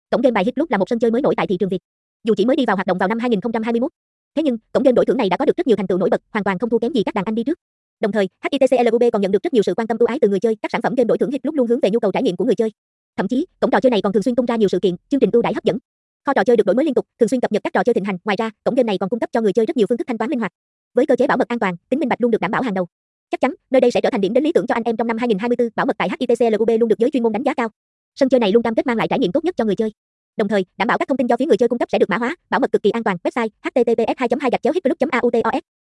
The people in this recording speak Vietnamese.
Cổng game bài Hitloop là một sân chơi mới nổi tại thị trường Việt. Dù chỉ mới đi vào hoạt động vào năm 2021, thế nhưng cổng game đổi thưởng này đã có được rất nhiều thành tựu nổi bật, hoàn toàn không thua kém gì các đàn anh đi trước. Đồng thời, HITCLUB còn nhận được rất nhiều sự quan tâm ưu ái từ người chơi, các sản phẩm game đổi thưởng Hitloop luôn hướng về nhu cầu trải nghiệm của người chơi. Thậm chí, cổng trò chơi này còn thường xuyên tung ra nhiều sự kiện, chương trình ưu đãi hấp dẫn. Kho trò chơi được đổi mới liên tục, thường xuyên cập nhật các trò chơi thịnh hành. Ngoài ra, cổng game này còn cung cấp cho người chơi rất nhiều phương thức thanh toán linh hoạt. Với cơ chế bảo mật an toàn, tính minh bạch luôn được đảm bảo hàng đầu. Chắc chắn, nơi đây sẽ trở thành điểm đến lý tưởng cho anh em trong năm 2024. Bảo mật tại HITCLUB luôn được giới chuyên môn đánh giá cao. Sân chơi này luôn cam kết mang lại trải nghiệm tốt nhất cho người chơi. Đồng thời, đảm bảo các thông tin do phía người chơi cung cấp sẽ được mã hóa, bảo mật cực kỳ an toàn. Website: https://hitclub.autos